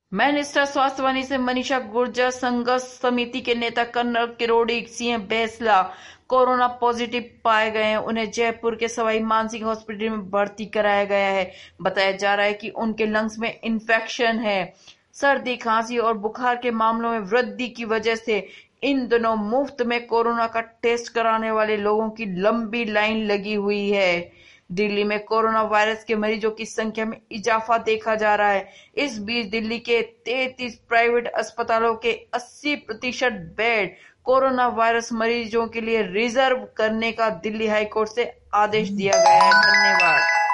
मैं निष्ठा स्वास्थ्यवाणी से मनीषा गुर्जर। संघर्ष समिति के नेता colonel Kirori Singh Bainsla corona positive पाए गए हैं। उन्हें जयपुर के सवाई मानसिंह हॉस्पिटल में भर्ती कराया गया है। बताया जा रहा है कि उनके लंग्स में इन्फेक्शन है। सर्दी, खांसी और बुखार के मामलों में वृद्धि की वजह से इन दिनों मुफ्त में कोरोना का टेस्ट कराने वाले लोगों की लंबी लाइन लगी हुई है। दिल्ली में कोरोना वायरस के मरीजों की संख्या में इजाफा देखा जा रहा है। इस बीच दिल्ली के 33 प्राइवेट अस्पतालों के 80% बेड कोरोना वायरस मरीजों के लिए रिजर्व करने का दिल्ली हाईकोर्ट से आदेश दिया गया है। धन्यवाद।